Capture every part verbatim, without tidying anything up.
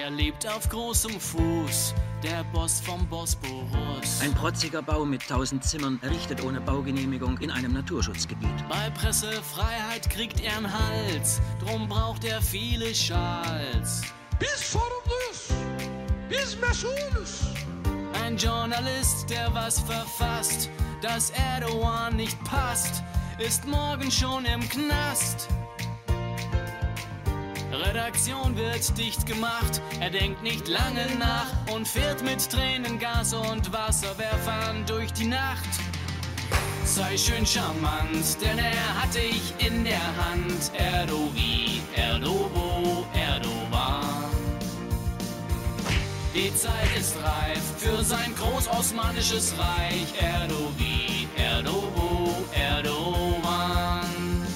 Er lebt auf großem Fuß, der Boss vom Bosporus. Ein protziger Bau mit tausend Zimmern, errichtet ohne Baugenehmigung in einem Naturschutzgebiet. Bei Pressefreiheit kriegt er einen Hals, drum braucht er viele Schals. Bis sorumluyuz, biz mesulüz. Ein Journalist, der was verfasst, dass Erdogan nicht passt, ist morgen schon im Knast. Redaktion wird dicht gemacht, er denkt nicht lange nach und fährt mit Tränengas und Wasserwerfern durch die Nacht. Sei schön charmant, denn er hat dich in der Hand. Erdovi, Erdobo, Erdogan. Die Zeit ist reif für sein großosmanisches Reich. Erdovi, Erdobo, Erdogan.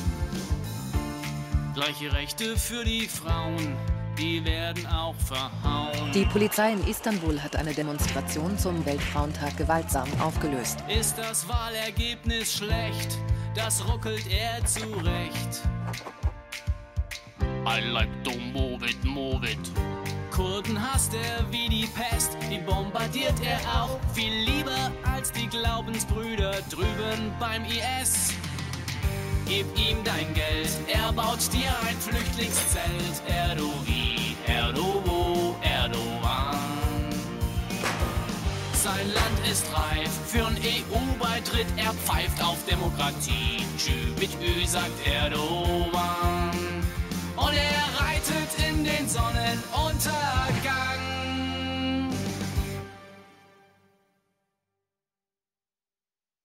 Gleiche Rechte für die Frauen, die werden auch verhauen. Die Polizei in Istanbul hat eine Demonstration zum Weltfrauentag gewaltsam aufgelöst. Ist das Wahlergebnis schlecht, das ruckelt er zurecht. I like to move it, move it. Kurden hasst er wie die Pest, die bombardiert er auch viel lieber als die Glaubensbrüder drüben beim I S. Gib ihm dein Geld, er baut dir ein Flüchtlingszelt. Erdovi, Erdobo, Erdogan. Sein Land ist reif für einen E U-Beitritt, er pfeift auf Demokratie. Tschü mit Ü sagt Erdogan. Und er reitet in den Sonnenuntergang.